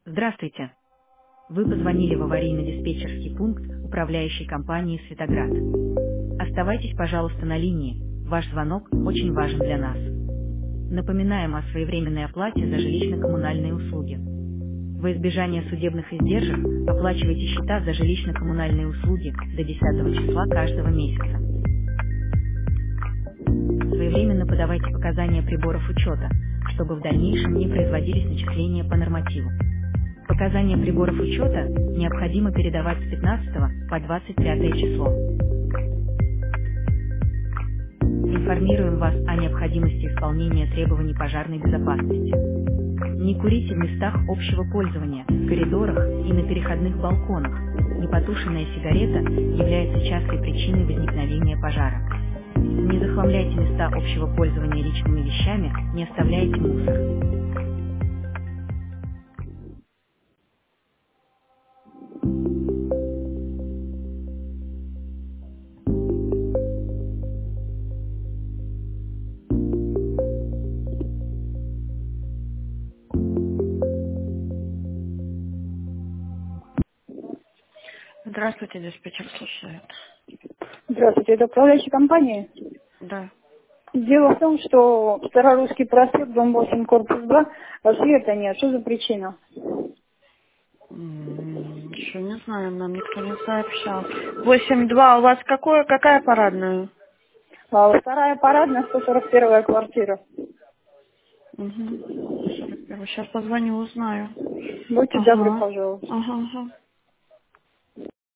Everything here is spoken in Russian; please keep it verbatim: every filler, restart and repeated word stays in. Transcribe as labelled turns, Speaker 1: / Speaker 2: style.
Speaker 1: Здравствуйте. Вы позвонили в аварийно-диспетчерский пункт управляющей компании «Светоград». Оставайтесь, пожалуйста, на линии. Ваш звонок очень важен для нас. Напоминаем о своевременной оплате за жилищно-коммунальные услуги. Во избежание судебных издержек оплачивайте счета за жилищно-коммунальные услуги до десятого числа каждого месяца. Своевременно подавайте показания приборов учета, чтобы в дальнейшем не производились начисления по нормативу. Показания приборов учета необходимо передавать с пятнадцатого по двадцать пятое число. Информируем вас о необходимости исполнения требований пожарной безопасности. Не курите в местах общего пользования, в коридорах и на переходных балконах. Непотушенная сигарета является частой причиной возникновения пожара. Не захламляйте места общего пользования личными вещами, не оставляйте мусор.
Speaker 2: Здравствуйте, диспетчер слушает.
Speaker 3: Здравствуйте, это управляющая компания.
Speaker 2: Да.
Speaker 3: Дело в том, что Старорусский проспект, дом восемь, корпус два, а света нет. Что за причина?
Speaker 2: М, Еще не знаю, нам никто не сообщал. Восемь два. У вас какое, какая парадная?
Speaker 3: А вторая парадная, сто сорок первая квартира.
Speaker 2: Угу. Сейчас позвоню, узнаю.
Speaker 3: Будьте добры,
Speaker 2: Ага.
Speaker 3: пожалуйста.
Speaker 2: Ага, ага.